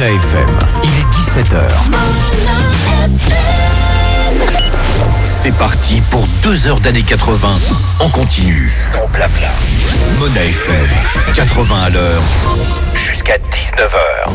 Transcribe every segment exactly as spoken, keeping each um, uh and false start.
Mona F M. Il est dix-sept heures. C'est parti pour deux heures d'années quatre-vingts. On continue, sans blabla. Mona F M, quatre-vingts à l'heure, jusqu'à dix-neuf heures.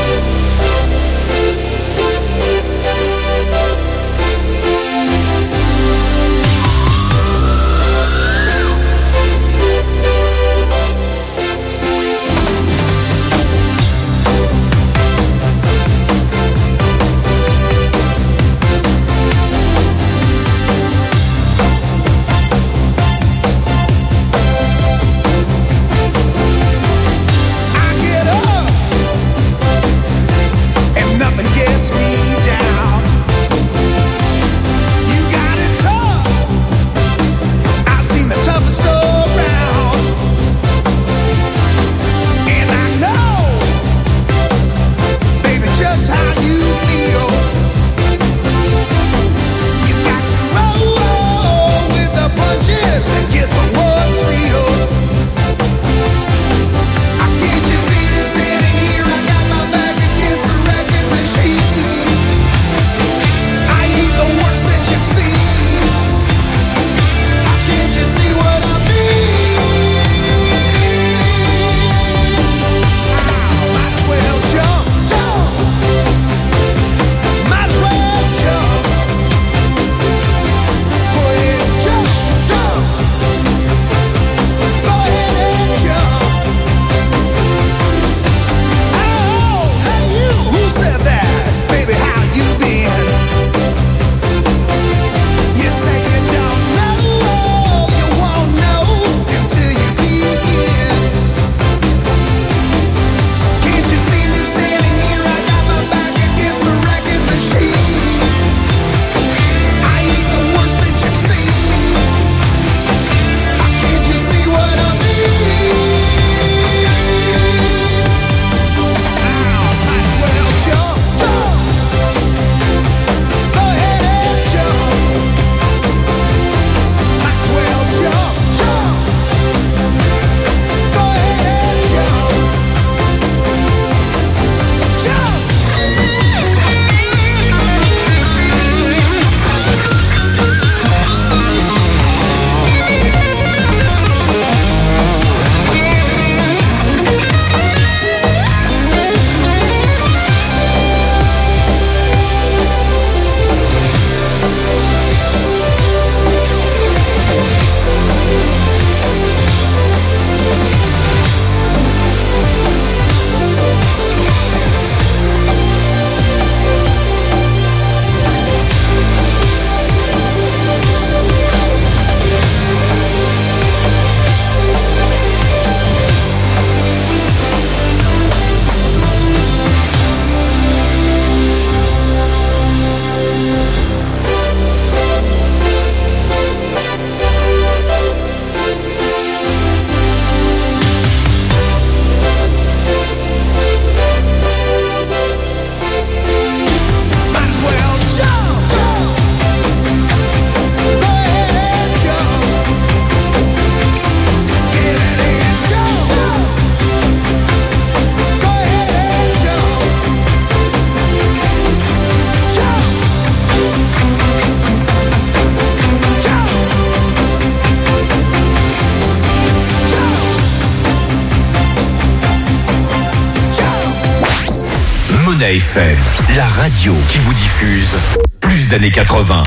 F M, la radio qui vous diffuse plus d'années quatre-vingts.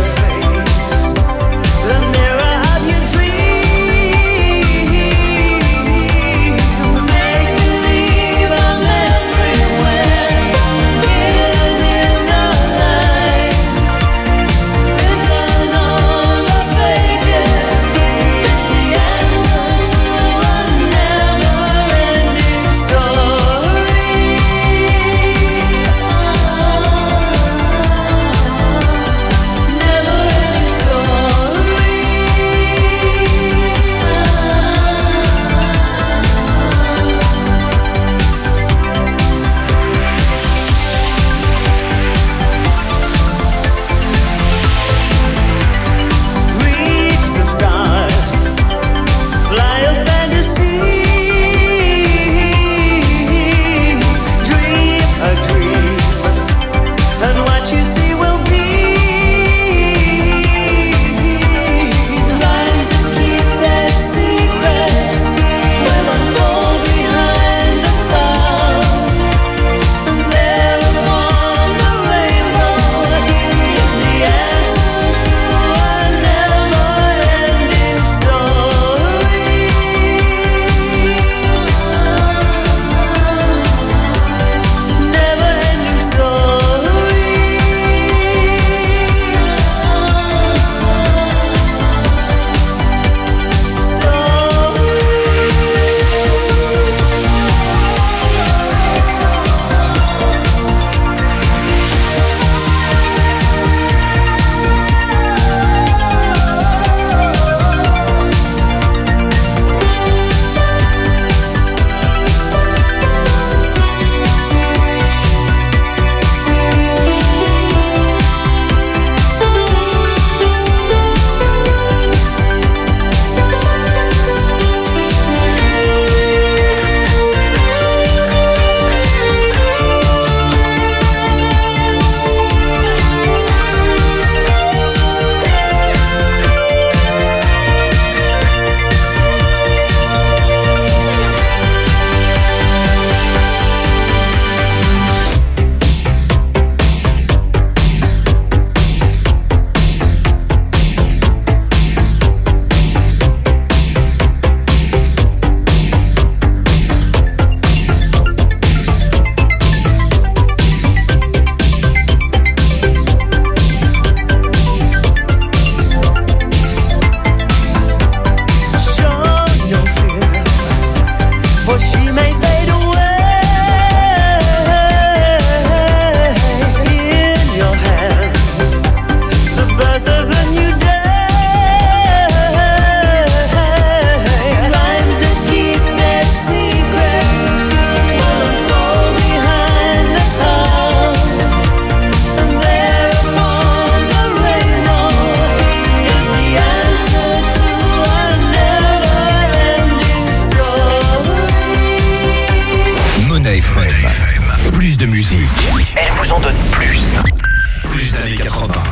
The mirror of your dreams. for she may fade away. In your hands, the birth of a new day. Rhymes that keep their secrets will fall behind the clouds, and there upon the rainbow is the answer to our never-ending story. Mona F M, plus de musique. Elle vous en donne plus. Plus d'années quatre-vingts.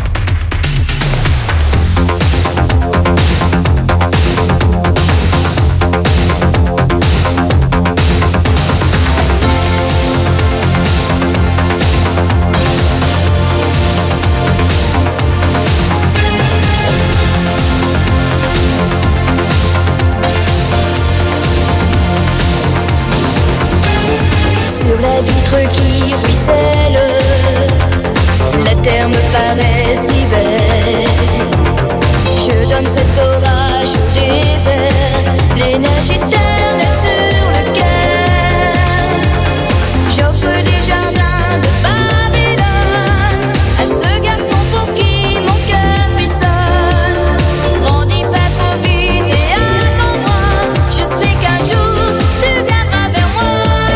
Sur la vitre qui ruisselle, la terre me paraît si belle. Je donne cet orage au désert, l'énergie éternelle sur le cœur. J'offre des jardins de Babylone à ce garçon pour qui mon cœur frissonne. Grandis pas trop vite et attends-moi, je sais qu'un jour tu viendras vers moi.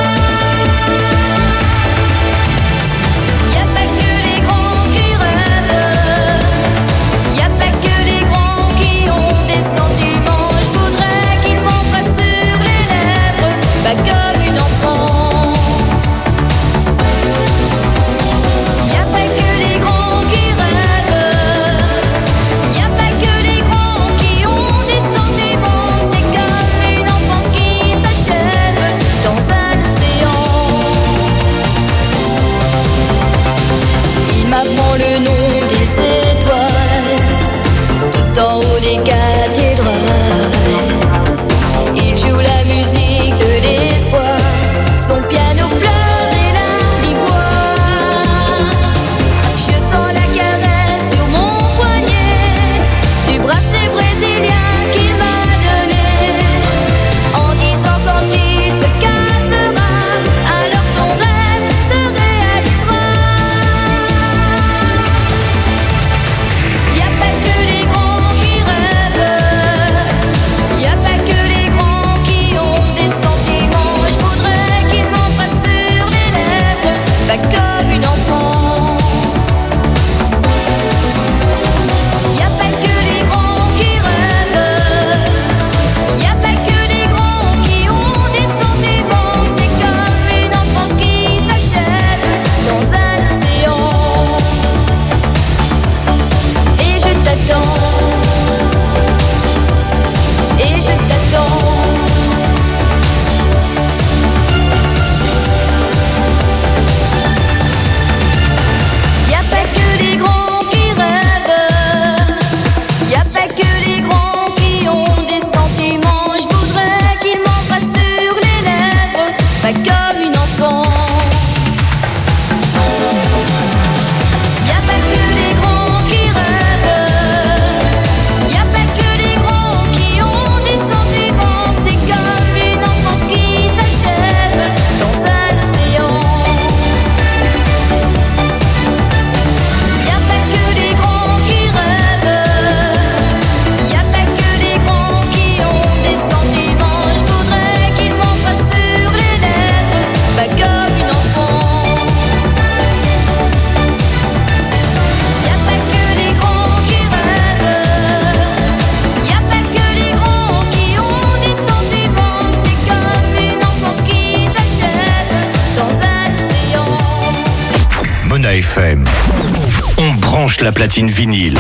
Y'a pas que les grands qui rêvent, y'a pas que les grands qui ont des sentiments. Je voudrais qu'ils m'embrassent sur les lèvres, pas comme une enfant. Y'a pas que les grands qui rêvent, y'a pas que les grands qui ont des sentiments. C'est comme une enfance qui s'achève dans un océan. Il m'apprend le nom des étoiles, tout en haut des cathédrales. Il joue la musique de l'espoir, son piano pleure des larmes d'ivoire. Je sens la caresse sur mon poignet du bracelet brésilien qu'il m'a donné, en disant quand il se cassera, alors ton rêve se réalisera. Y'a pas que les grands qui rêvent, y'a pas que les grands qui ont des sentiments. Je voudrais qu'ils m'embrassent sur les lèvres, pas comme une enfant. Y'a pas que les grands qui rêvent, y'a pas que les grands qui ont des sentiments. C'est comme une enfance qui s'achève dans un océan. Et je t'attends, et je t'attends. Y'a pas que les grands qui rêvent, y'a pas que les grands qui ont des sentiments. Je voudrais qu'ils m'embrassent sur les lèvres, pas comme une enfant. Y'a pas que les grands qui rêvent, y'a pas que les grands qui ont des sentiments. C'est comme une enfance qui s'achève dans un océan. Y'a pas que les grands qui rêvent, y'a pas que les grands qui ont des sentiments. Je voudrais qu'ils m'embrassent sur les lèvres, pas comme une enfant. Y'a pas que les grands qui rêvent, y'a pas que les grands qui ont des sentiments. C'est comme une enfance qui s'achève dans un océan. Mona F M, on branche la platine vinyle.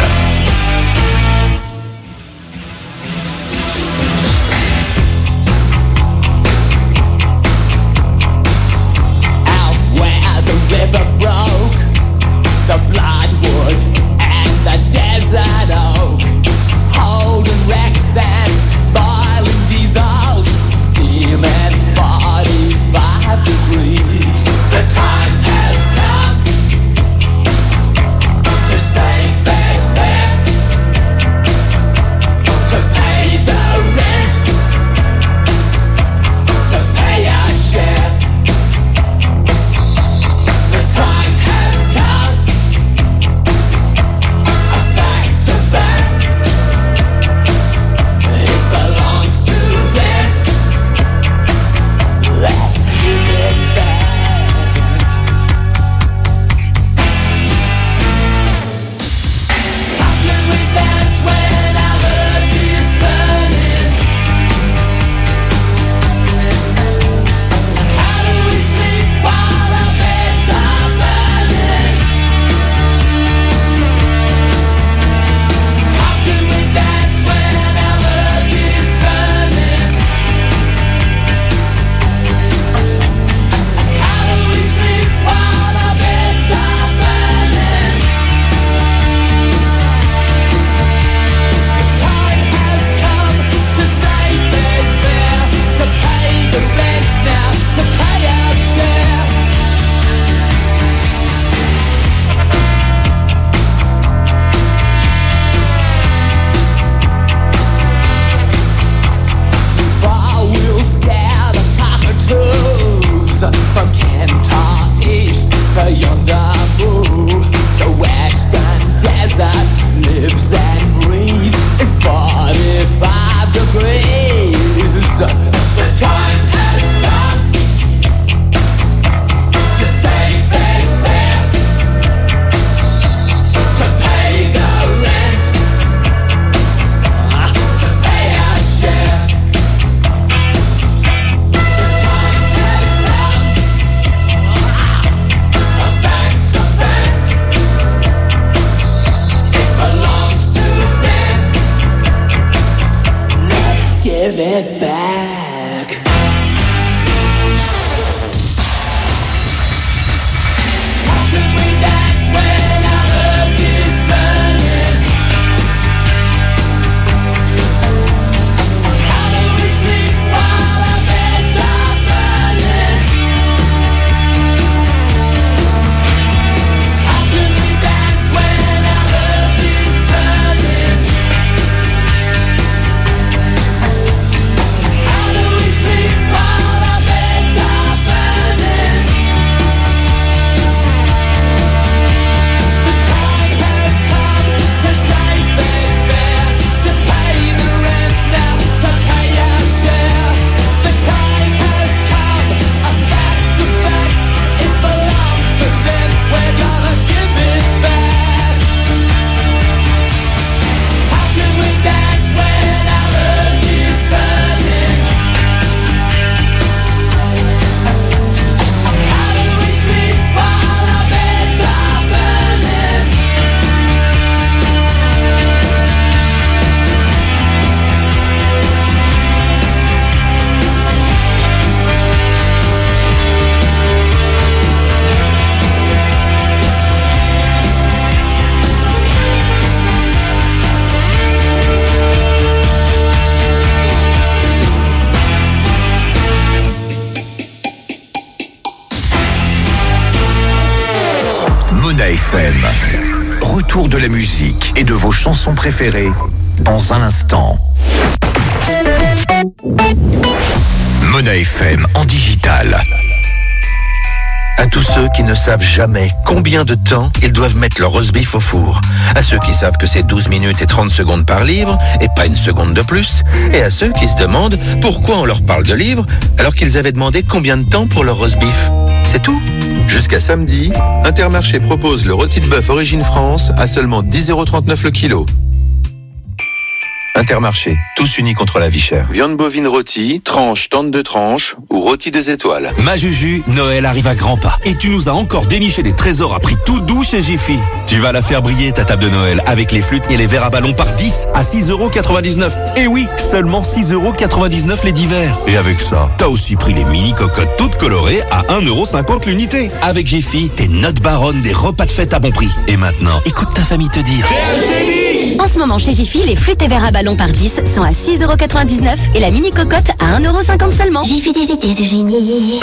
Out where the river broke, the bloodwood and the desert oak, holding wrecks and boiling diesels, steaming forty-five degrees. The time has come to save this man. Mona F M. Retour de la musique et de vos chansons préférées dans un instant. Mona F M en digital. À tous ceux qui ne savent jamais combien de temps ils doivent mettre leur roast beef au four. À ceux qui savent que c'est douze minutes et trente secondes par livre et pas une seconde de plus. Et à ceux qui se demandent pourquoi on leur parle de livres alors qu'ils avaient demandé combien de temps pour leur roast beef. C'est tout. Jusqu'à samedi, Intermarché propose le rôti de bœuf Origine France à seulement dix euros trente-neuf le kilo. Intermarché, tous unis contre la vie chère. Viande bovine rôtie, tranche, tente de tranche ou rôti des étoiles. Ma Juju, Noël arrive à grands pas. Et tu nous as encore déniché des trésors à prix tout doux chez Jiffy. Tu vas la faire briller ta table de Noël avec les flûtes et les verres à ballon par dix à six euros quatre-vingt-dix-neuf. Et oui, seulement six euros quatre-vingt-dix-neuf les dix verres. Et avec ça, t'as aussi pris les mini cocottes toutes colorées à un euro cinquante l'unité. Avec Jiffy, t'es notre baronne des repas de fête à bon prix. Et maintenant, écoute ta famille te dire. En ce moment chez Jiffy, les flûtes et verres à ballon par dix sont à six euros quatre-vingt-dix-neuf et la mini cocotte à un euro cinquante seulement. Jiffy, des idées de génie.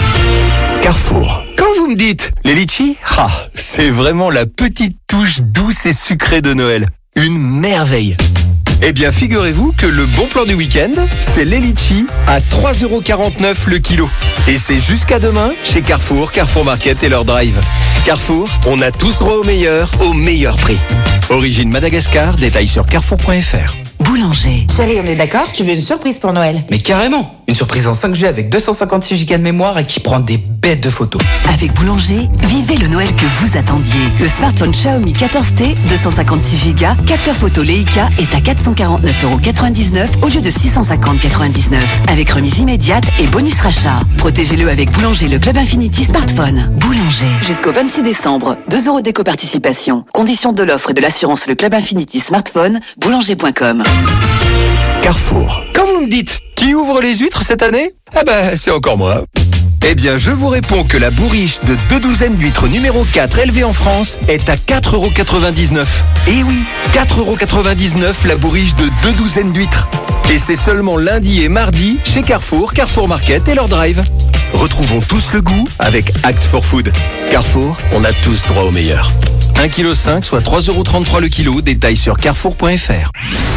Carrefour. Quand vous me dites les litchis, ah, c'est vraiment la petite touche douce et sucrée de Noël. Une merveille. Eh bien, figurez-vous que le bon plan du week-end, c'est les litchis à trois euros quarante-neuf le kilo. Et c'est jusqu'à demain chez Carrefour, Carrefour Market et leur drive. Carrefour, on a tous droit au meilleur, au meilleur prix. Origine Madagascar, détail sur carrefour point f r. Boulanger. Chérie, on est d'accord? Tu veux une surprise pour Noël? Mais carrément. Une surprise en cinq G avec deux cent cinquante-six gigas de mémoire et qui prend des bêtes de photos. Avec Boulanger, vivez le Noël que vous attendiez. Le smartphone Xiaomi quatorze T, deux cent cinquante-six gigas, capteur photo Leica est à quatre cent quarante-neuf euros quatre-vingt-dix-neuf au lieu de six cent cinquante euros quatre-vingt-dix-neuf. Avec remise immédiate et bonus rachat. Protégez-le avec Boulanger, le Club Infinity Smartphone. Boulanger. Jusqu'au vingt-six décembre, deux euros d'éco-participation. Conditions de l'offre et de l'assurance le Club Infinity Smartphone, boulanger point com. Carrefour. Quand vous me dites qui ouvre les huîtres cette année? Ah ben, c'est encore moi. Eh bien, je vous réponds que la bourriche de deux douzaines d'huîtres numéro quatre élevée en France est à quatre euros quatre-vingt-dix-neuf. Eh oui, quatre euros quatre-vingt-dix-neuf la bourriche de deux douzaines d'huîtres. Et c'est seulement lundi et mardi chez Carrefour, Carrefour Market et leur drive. Retrouvons tous le goût avec Act for Food. Carrefour, on a tous droit au meilleur. un virgule cinq kilos, soit trois euros trente-trois le kilo, détail sur carrefour point f r.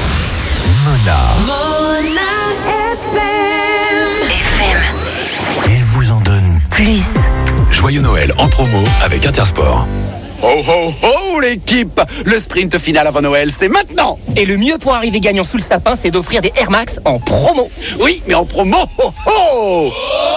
Mona. Mona F M. F M. Elle vous en donne Plus. Joyeux Noël en promo avec Intersport. Ho ho ho l'équipe! Le sprint final avant Noël, c'est maintenant! Et le mieux pour arriver gagnant sous le sapin, c'est d'offrir des Air Max en promo. Oui, mais en promo, ho ho!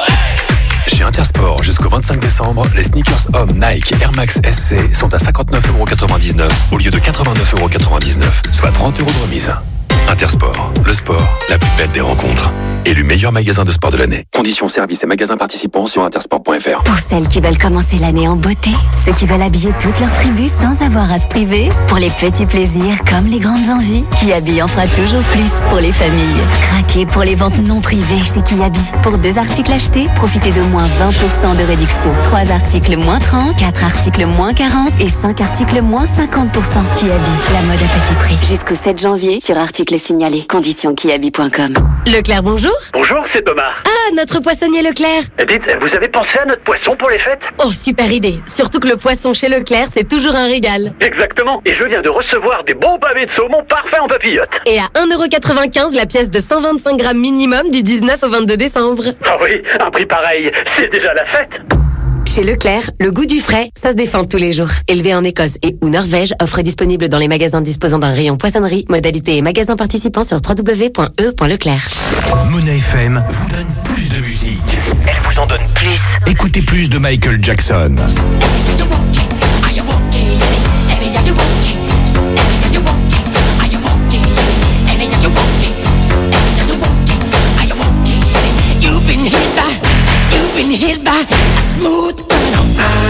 Chez Intersport, jusqu'au vingt-cinq décembre, les sneakers hommes Nike Air Max S C sont à cinquante-neuf euros quatre-vingt-dix-neuf au lieu de quatre-vingt-neuf euros quatre-vingt-dix-neuf, soit trente euros de remise. Intersport, le sport, la plus belle des rencontres. Élu meilleur magasin de sport de l'année. Conditions, services et magasins participants sur intersport point f r. Pour celles qui veulent commencer l'année en beauté, ceux qui veulent habiller toute leur tribu sans avoir à se priver, pour les petits plaisirs comme les grandes envies, Kiabi en fera toujours plus pour les familles. Craquez pour les ventes non privées chez Kiabi. Pour deux articles achetés, profitez de moins vingt pour cent de réduction. Trois articles moins trente, quatre articles moins quarante et cinq articles moins cinquante pour cent. Kiabi, la mode à petit prix. Jusqu'au sept janvier sur articles signalés. Conditions kiabi point com. Leclerc, bonjour. Bonjour, c'est Thomas. Ah, notre poissonnier Leclerc. Dites, vous avez pensé à notre poisson pour les fêtes? Oh, super idée. Surtout que le poisson chez Leclerc, c'est toujours un régal. Exactement. Et je viens de recevoir des bons pavés de saumon parfaits en papillote. Et à un euro quatre-vingt-quinze la pièce de cent vingt-cinq grammes minimum du dix-neuf au vingt-deux décembre. Ah oui, un prix pareil, c'est déjà la fête. Chez Leclerc, le goût du frais, ça se défend tous les jours. Élevé en Écosse et ou Norvège, offre disponible dans les magasins disposant d'un rayon poissonnerie, modalité et magasins participants sur w w w point e point leclerc. Mona F M vous donne plus de musique. Elle vous en donne plus. Écoutez plus de Michael Jackson. You've been hit by, you've been hit by a smooth criminal.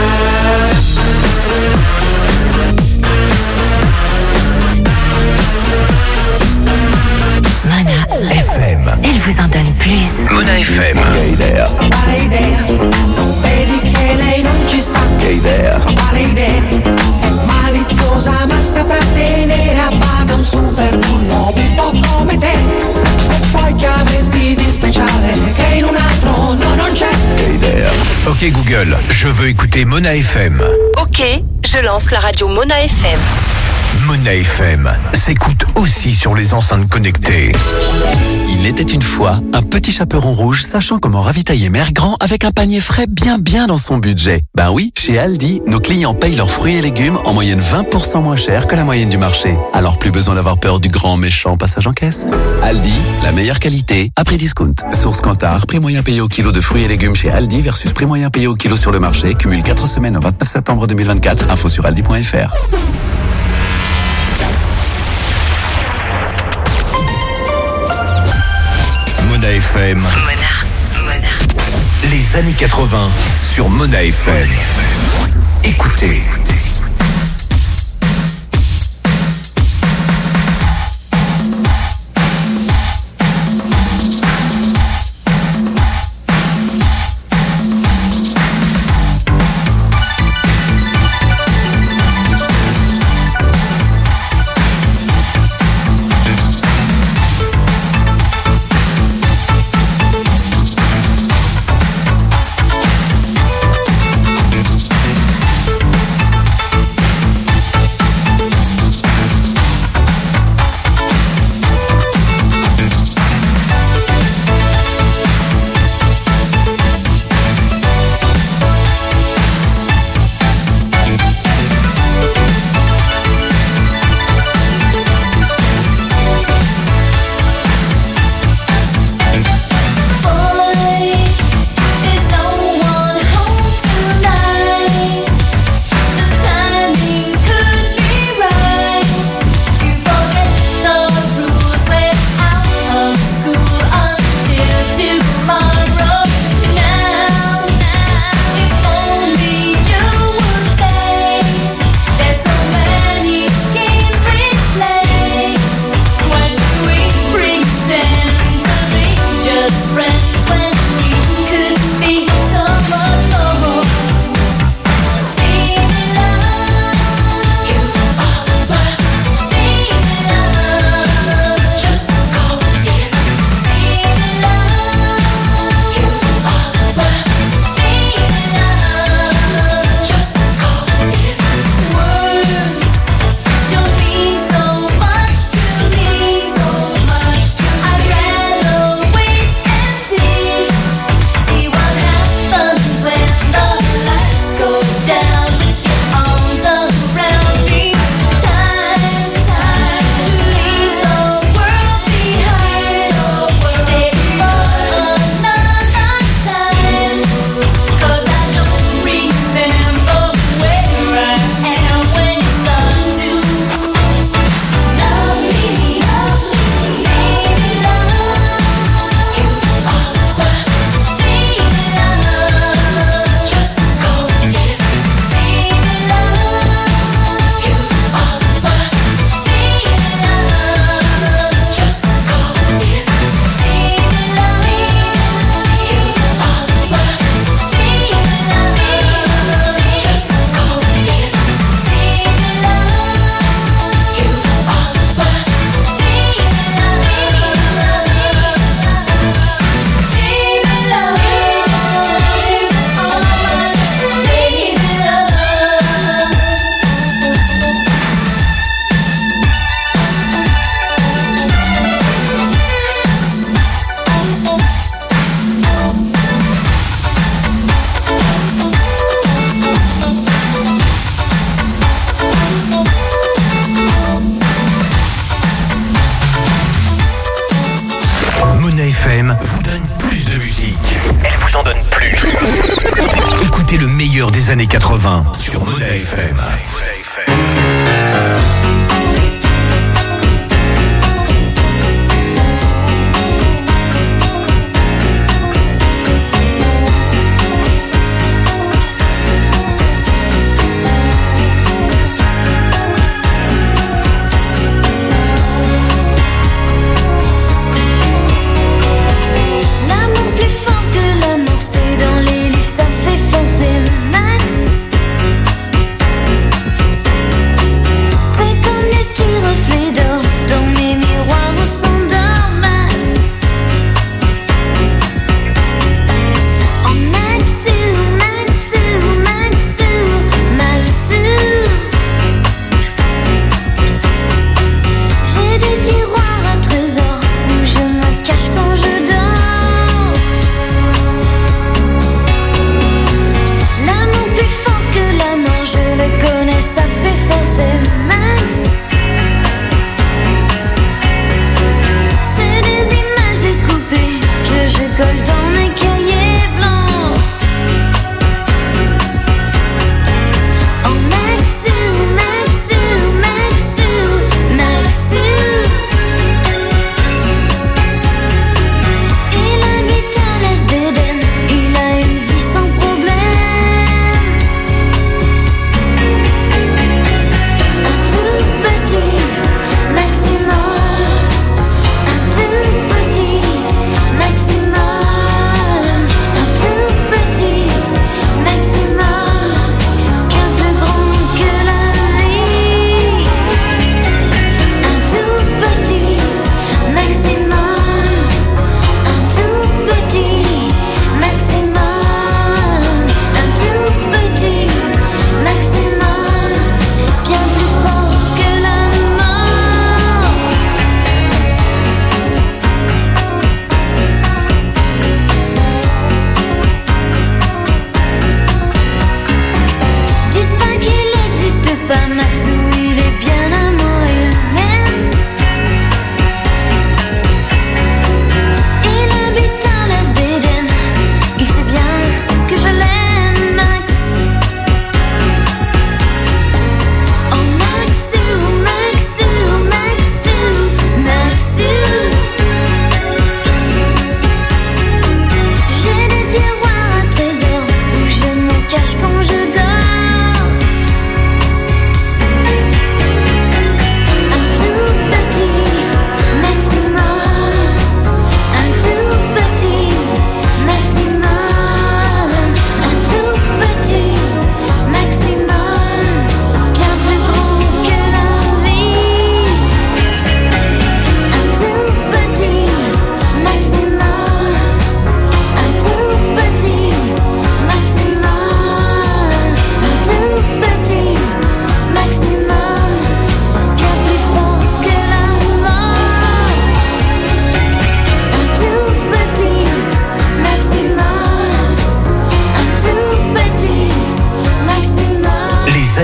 Mona F M. Elle vous en donne plus. Mona F M. Che idea. Quale idea? Non vedi che lei non ci sta? Che idea. Quale idea? È maliziosa ma saprà tenere a bada un super bullo un po' come te. E poi che avresti di speciale che in un altro no non c'è? Che idea. Ok Google, je veux écouter Mona F M. Ok, je lance la radio Mona F M. Mona F M s'écoute aussi sur les enceintes connectées. Il était une fois un petit chaperon rouge sachant comment ravitailler Mère Grand avec un panier frais bien bien dans son budget. Ben oui, chez Aldi, nos clients payent leurs fruits et légumes en moyenne vingt pour cent moins cher que la moyenne du marché. Alors plus besoin d'avoir peur du grand méchant passage en caisse. Aldi, la meilleure qualité à prix discount. Source Kantar, prix moyen payé au kilo de fruits et légumes chez Aldi versus prix moyen payé au kilo sur le marché. Cumule quatre semaines au vingt-neuf septembre deux mille vingt-quatre. Info sur aldi point f r. Mona F M. Mona, Mona. Les années quatre-vingts sur Mona F M. Écoutez. Des années quatre-vingts sur Mona F M. Foncer max.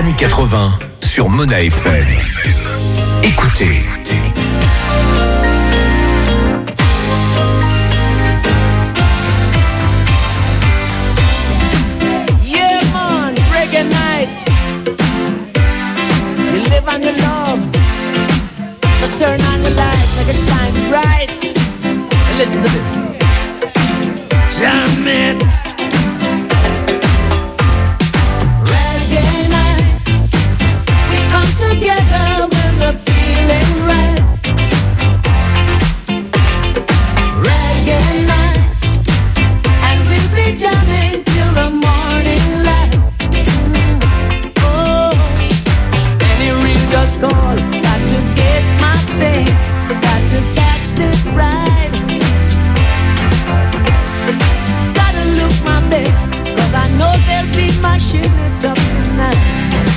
années quatre-vingts sur Mona F M. Écoutez. Yeah, man, reggae night. You live on the love. So turn on the lights, make it shine bright. And listen to this. Jam it. Reggae night. We come together when we're feeling right. Reggae night. And we'll be jamming till the morning light. Oh, any ring just call. Got to get my things. Got to catch this ride. Gotta look my best, cause I know they'll be mashing it up tonight.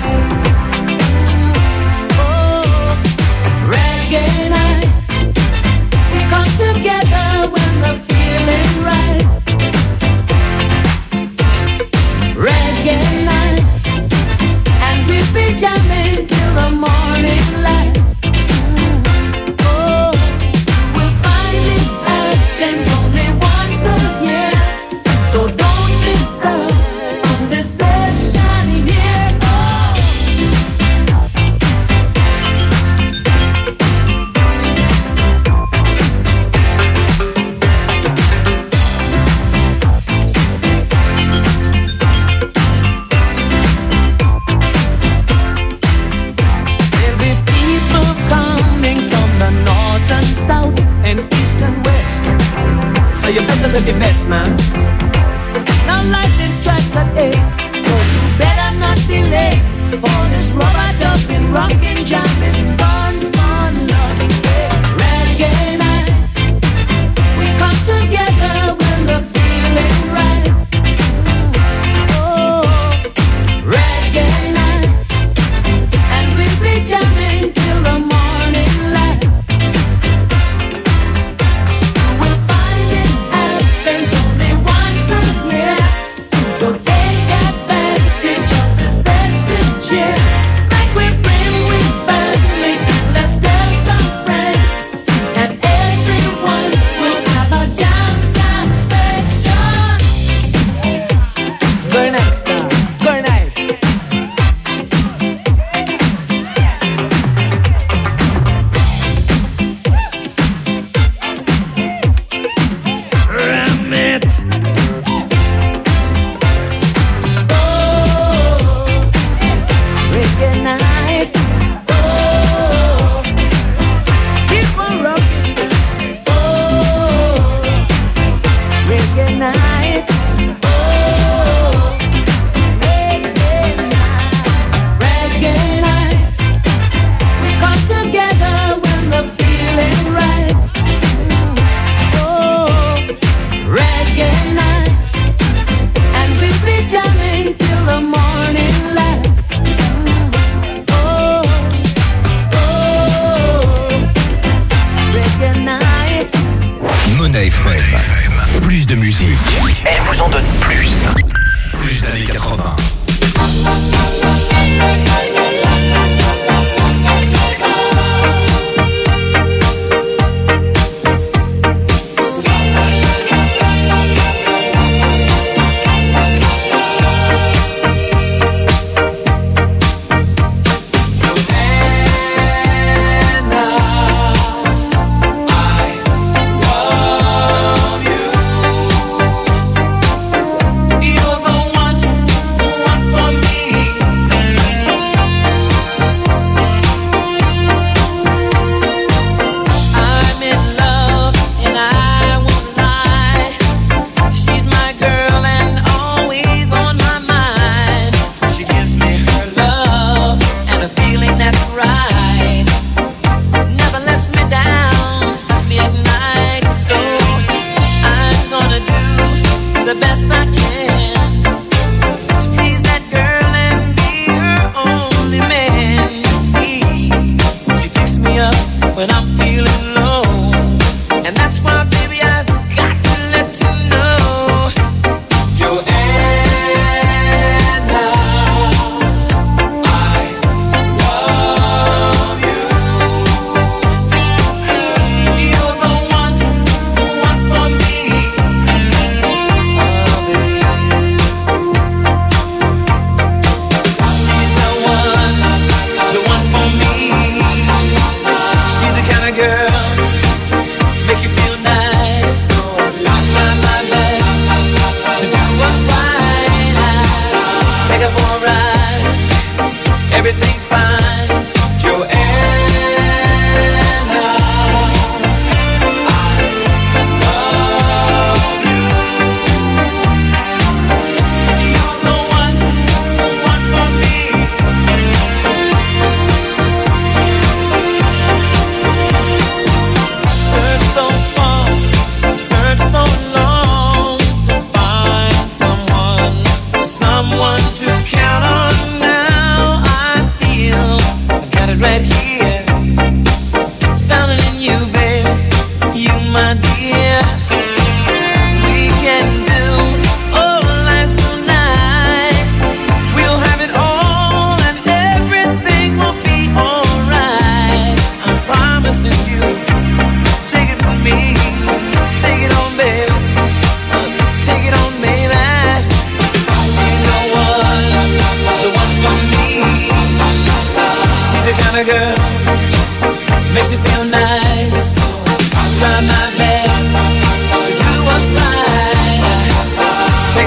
Oh, reggae night. We come together when we're feeling right. Reggae night. And we'll be jamming till the morning light. Oh, we'll find it happens only once a year. So don't miss out on this sunshine here. Oh. There'll be people coming from the north and south and east and west. So you better look your best, man. Now lightning strikes at eight, so you better not be late for this rubber ducking, rocking, jamming, fun, fun, loving day. Reggae night. We come together when we're feeling right. Oh, reggae night. And we'll be jamming till the morning light. We'll find it happens only once a year. So take advantage of this festive cheer. Like we bring with family, let's tell some friends. And everyone will have a jam jam session. Good night, star. Good night. Ram it. Oh, reggae night. Oh, keep on rocking. Oh, reggae night. Oh, reggae night. Reggae night. We come together when we're feeling right. Oh, reggae night. And we'll be jamming till the morning light. Oh, oh, reggae night. Mona F M. Plus de musique. Elle vous en donne plus. Plus d'années quatre-vingts. You're the one who wants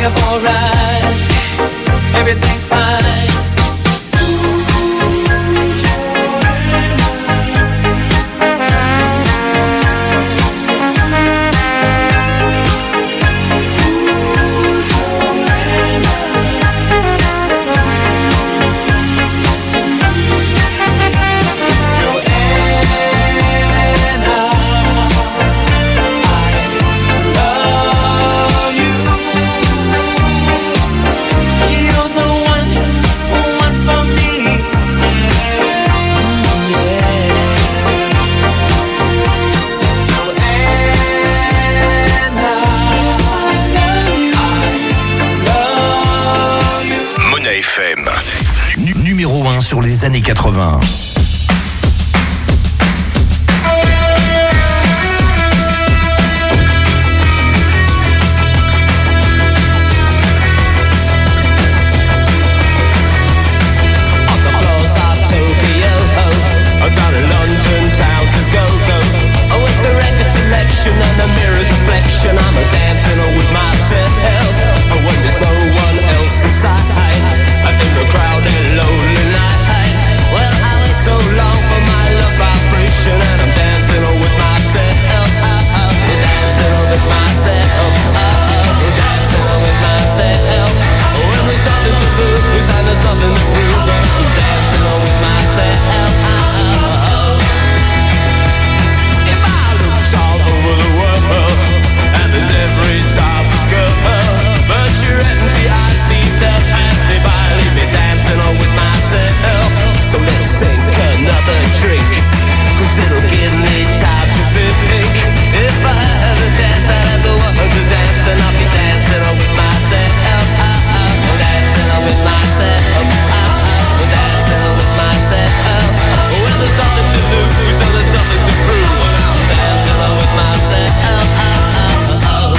of alright. Everything's fine. F M, N- numéro un sur les années quatre-vingts. Down in London town to go, go. Oh, with the record selection and the mirror's reflection, I'm a dancing with myself. Oh, when there's no one else inside, in the crowded lonely night. Well, I wait so long for my love vibration, and I'm dancing with myself. Oh, oh, dancing with myself. Oh, oh, dancing with myself. When there's nothing to lose and there's nothing to prove, I'm dancing with myself. All over the world, and there's every type of girl, but your empty eyes seem to pass me by, leave me dancing on with myself. So let's sink another drink, cause it'll give me time to think. If I had a chance as a woman to dance, and I'll be dancing on with myself. Dancing on with myself. Dancing on with myself. When there's nothing to lose, and there's nothing to prove, I'm dancing on with myself. Oh, oh, oh.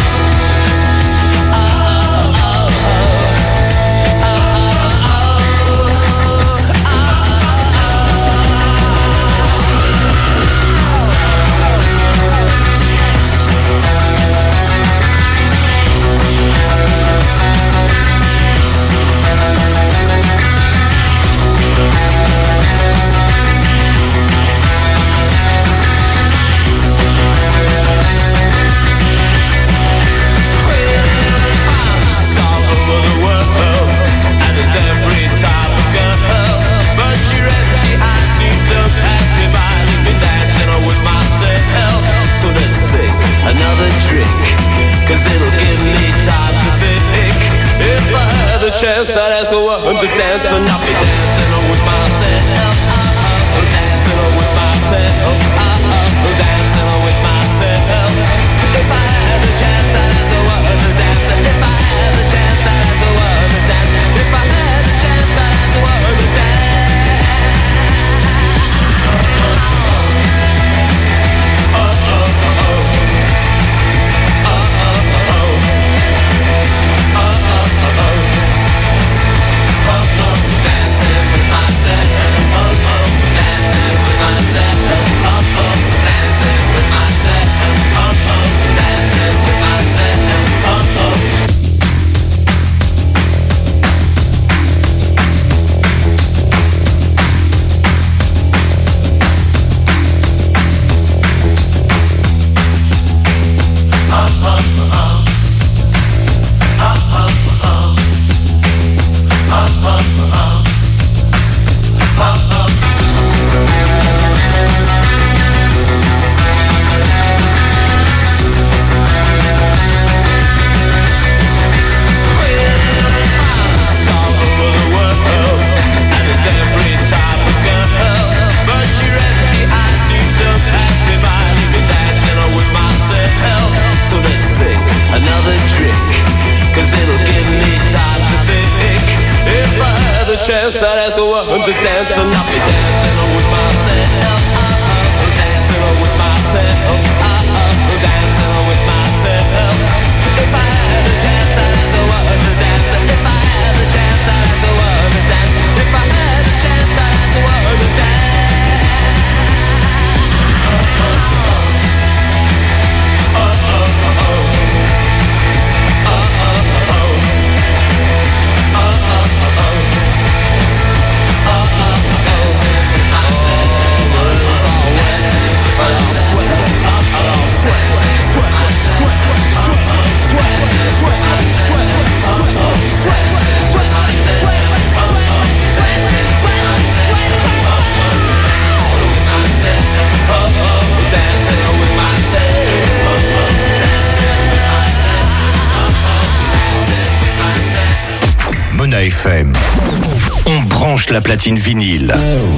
Another drink, cause it'll give me time to think. If I had the chance, I'd ask a woman to dance, and I'll be dancing with myself. Dancing with myself. Dancing with myself. If I had the chance, I'd ask a woman to dance. If I had the chance, I'd ask a woman to dance. If I had the chance, I'd ask a woman to dance. Chance I'd ask a woman to dance, and I'll be dancing with myself. Dancing with myself. Dancing with myself. If I had a chance, I'd ask a woman to dance. If I had a chance, I'd ask a woman to dance. If I had a chance, I'd ask a woman to dance. Oh, oh, oh, oh. Oh, oh, oh. Mona F M. On branche la platine vinyle.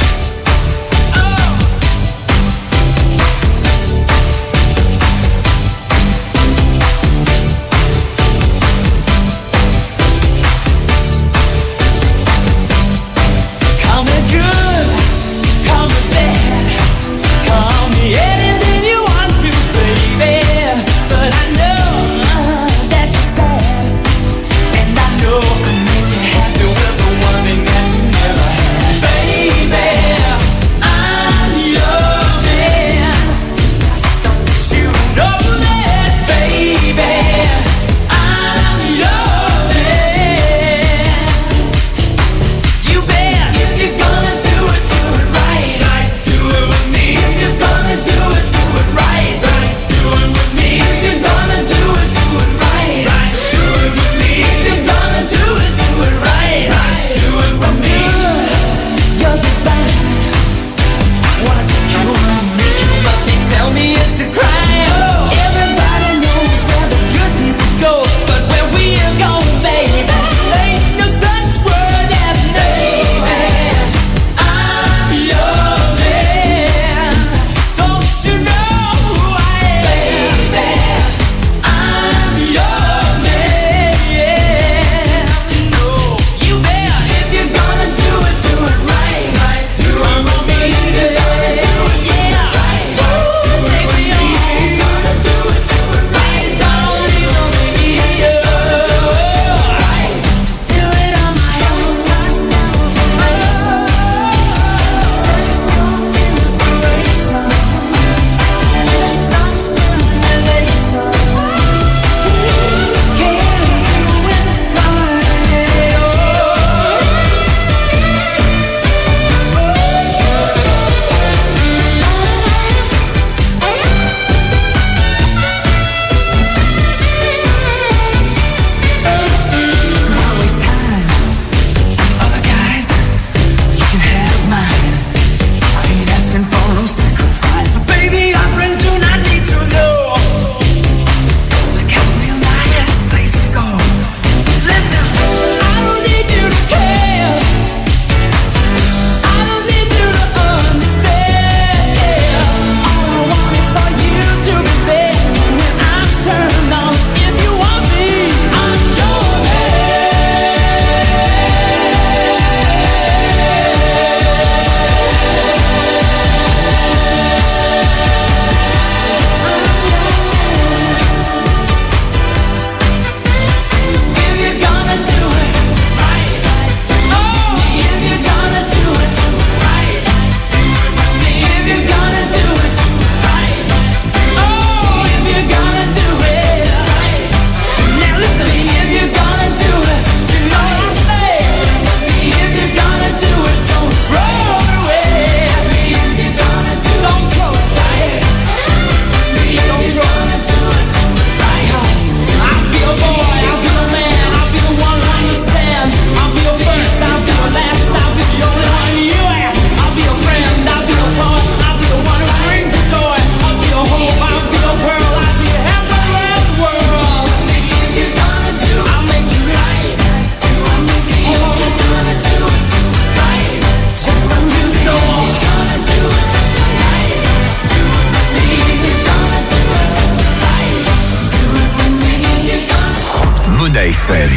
F M.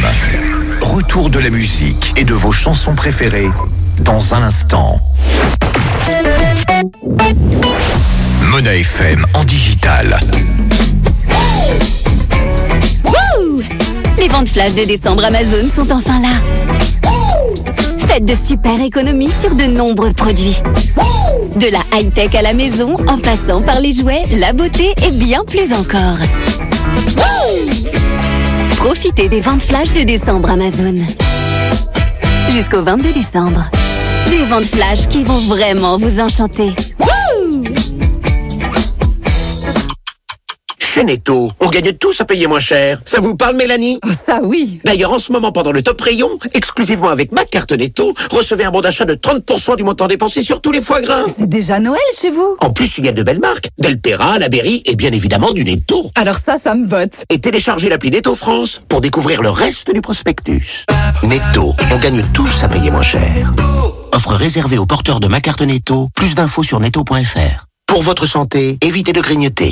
Retour de la musique et de vos chansons préférées dans un instant. Mona F M en digital. Wouh! Les ventes flash de décembre Amazon sont enfin là. Faites de super économies sur de nombreux produits. De la high-tech à la maison, en passant par les jouets, la beauté et bien plus encore. Profitez des ventes flash de décembre Amazon. Jusqu'au vingt-deux décembre. Des ventes flash qui vont vraiment vous enchanter. Chez Netto, on gagne tous à payer moins cher. Ça vous parle, Mélanie? Oh, ça oui. D'ailleurs, en ce moment, pendant le top rayon, exclusivement avec ma carte Netto, recevez un bon d'achat de trente pour cent du montant dépensé sur tous les foie gras. C'est déjà Noël chez vous. En plus, il y a de belles marques. Del Pera, La Berry et bien évidemment du Netto. Alors ça, ça me botte. Et téléchargez l'appli Netto France pour découvrir le reste du prospectus. Netto, on gagne tous à payer moins cher. Offre réservée aux porteurs de ma carte Netto. Plus d'infos sur netto point f r. Pour votre santé, évitez de grignoter.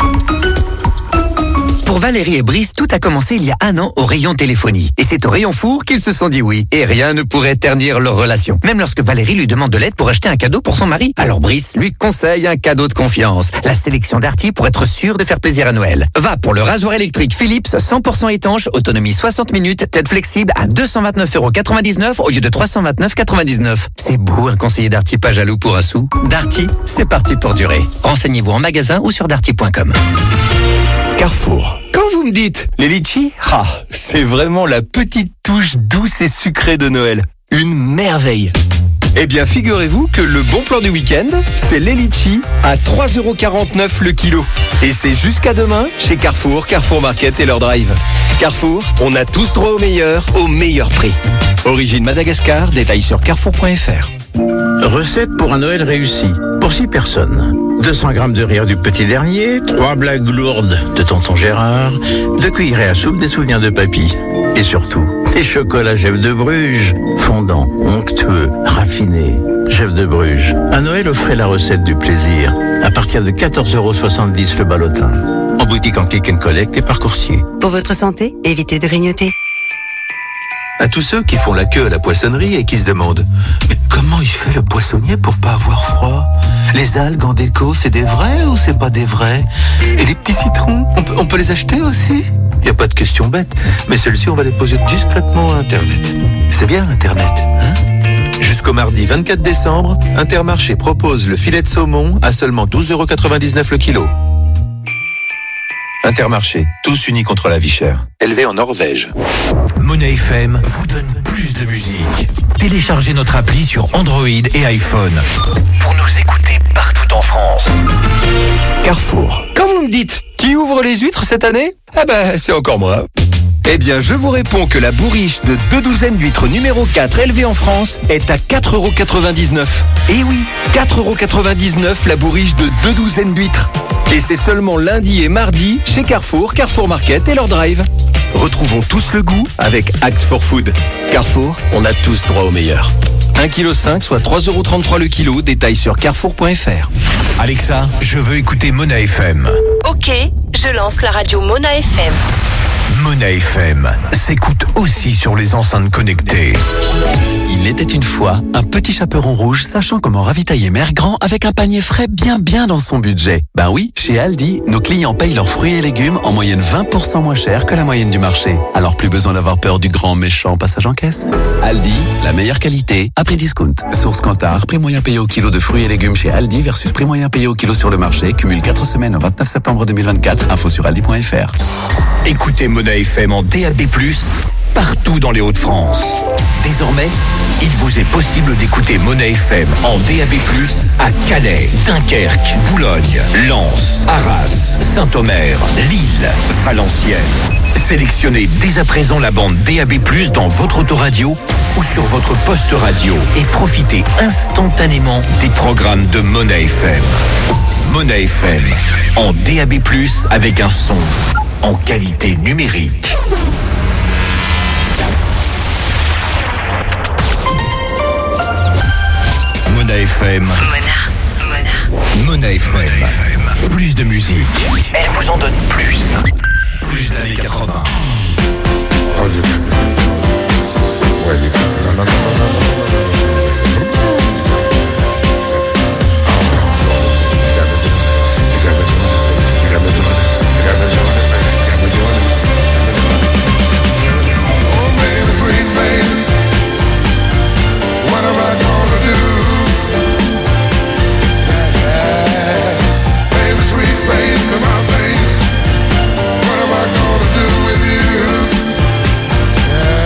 Pour Valérie et Brice, tout a commencé il y a un an au rayon téléphonie. Et c'est au rayon four qu'ils se sont dit oui. Et rien ne pourrait ternir leur relation. Même lorsque Valérie lui demande de l'aide pour acheter un cadeau pour son mari. Alors Brice lui conseille un cadeau de confiance. La sélection Darty pour être sûr de faire plaisir à Noël. Va pour le rasoir électrique Philips cent pour cent étanche, autonomie soixante minutes, tête flexible à deux cent vingt-neuf euros quatre-vingt-dix-neuf au lieu de trois cent vingt-neuf euros quatre-vingt-dix-neuf. C'est beau un conseiller Darty pas jaloux pour un sou. Darty, c'est parti pour durer. Renseignez-vous en magasin ou sur darty point com. Carrefour. Quand vous me dites les litchis, ah, c'est vraiment la petite touche douce et sucrée de Noël. Une merveille. Eh bien, figurez-vous que le bon plan du week-end, c'est les litchis à trois euros quarante-neuf le kilo. Et c'est jusqu'à demain chez Carrefour, Carrefour Market et leur drive. Carrefour, on a tous droit au meilleur, au meilleur prix. Origine Madagascar, détail sur carrefour point f r. Recette pour un Noël réussi, pour six personnes. deux cents grammes de rire du petit dernier, trois blagues lourdes de tonton Gérard, deux cuillerées à soupe des souvenirs de papy. Et surtout, des chocolats Jeff de Bruges, fondants, onctueux, raffinés. Jeff de Bruges. À Noël, offrez la recette du plaisir. À partir de quatorze euros soixante-dix le ballotin. En boutique en click and collect et par coursier. Pour votre santé, évitez de grignoter. À tous ceux qui font la queue à la poissonnerie et qui se demandent « Mais comment il fait le poissonnier pour pas avoir froid? Les algues en déco, c'est des vrais ou c'est pas des vrais? Et les petits citrons, on peut, on peut les acheter aussi ?» Il n'y a pas de question bête, mais celles-ci, on va les poser discrètement à Internet. C'est bien Internet, hein? Jusqu'au mardi vingt-quatre décembre, Intermarché propose le filet de saumon à seulement douze euros quatre-vingt-dix-neuf le kilo. Intermarché, tous unis contre la vie chère. Élevé en Norvège. Monnaie F M vous donne plus de musique. Téléchargez notre appli sur Android et iPhone pour nous écouter partout en France. Carrefour. Quand vous me dites qui ouvre les huîtres cette année, eh ben c'est encore moi. Eh bien, je vous réponds que la bourriche de deux douzaines d'huîtres numéro quatre élevée en France est à quatre euros quatre-vingt-dix-neuf. Eh oui, quatre euros quatre-vingt-dix-neuf la bourriche de deux douzaines d'huîtres. Et c'est seulement lundi et mardi chez Carrefour, Carrefour Market et leur drive. Retrouvons tous le goût avec Act for Food. Carrefour, on a tous droit au meilleur. un virgule cinq kilos, soit trois euros trente-trois le kilo, détail sur carrefour point f r. Alexa, je veux écouter Mona F M. Ok, je lance la radio Mona F M. Mona F M s'écoute aussi sur les enceintes connectées. Il était une fois un petit chaperon rouge sachant comment ravitailler Mère Grand avec un panier frais bien bien dans son budget. Ben oui, chez Aldi, nos clients payent leurs fruits et légumes en moyenne vingt pour cent moins cher que la moyenne du marché. Alors plus besoin d'avoir peur du grand méchant passage en caisse. Aldi, la meilleure qualité à prix discount. Source Kantar, prix moyen payé au kilo de fruits et légumes chez Aldi versus prix moyen payé au kilo sur le marché. Cumule quatre semaines au vingt-neuf septembre deux mille vingt-quatre. Info sur aldi point f r. Écoutez Mona F M en D A B plus, partout dans les Hauts-de-France. Désormais, il vous est possible d'écouter Mona F M en D A B plus, à Calais, Dunkerque, Boulogne, Lens, Arras, Saint-Omer, Lille, Valenciennes. Sélectionnez dès à présent la bande D A B plus, dans votre autoradio ou sur votre poste radio et profitez instantanément des programmes de Mona F M. Mona F M en D A B plus, avec un son en qualité numérique. Mona F M. Mona, Mona. Mona F M. Plus de musique. Elle vous en donne plus. Plus d'années quatre-vingts. Yeah.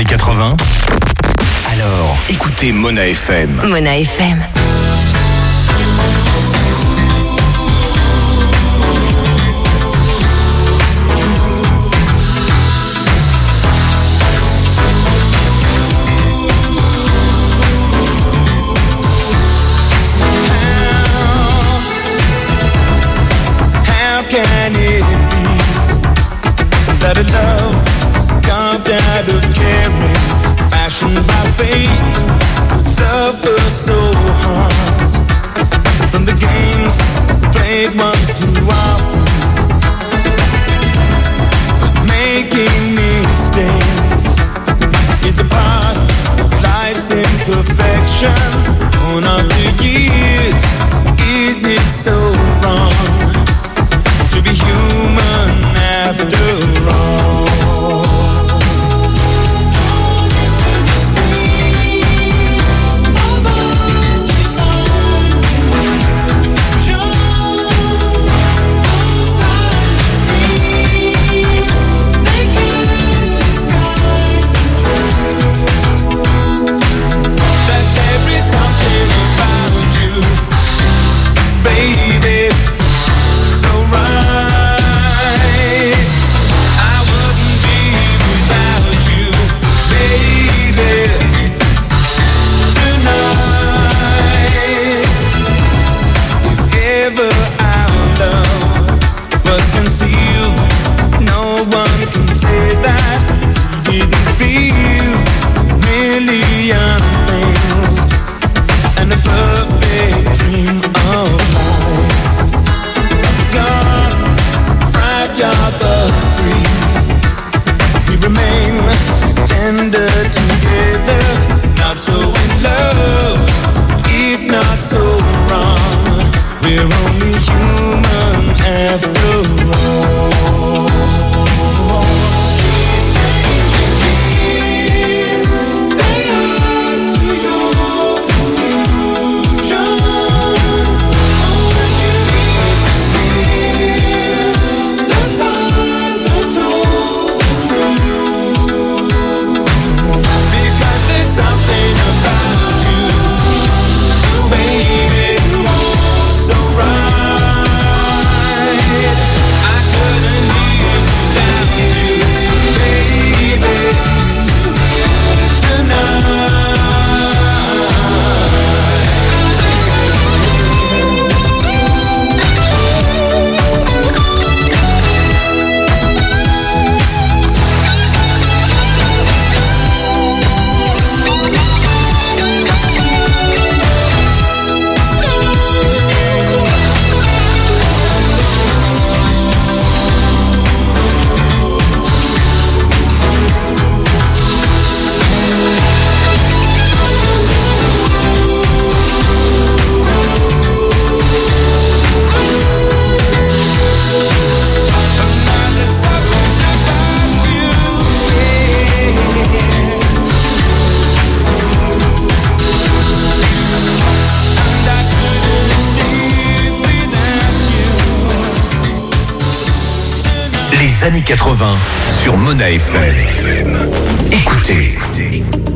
quatre-vingts? Alors, écoutez Mona F M. Mona F M. Can it be that a love carved out of caring, fashioned by fate, would suffer so hard from the games played once too often? But making mistakes is a part of life's imperfections. Born of the years, is it so wrong to be human after all? That there is something about you, baby, so right. I wouldn't be without you, baby, tonight. If ever our love was concealed, no one can say that we didn't feel a million things and a perfect dream of life. Gone, fragile but free, we remain tender together. Not so in love, it's not so wrong. We're only human after all. These changing keys, they add to your confusion. All you need to feel the time that told the truth. Because there's something about you, baby, so right. I couldn't live without you, baby, tonight. Les années quatre-vingts sur Mona F M. Écoutez.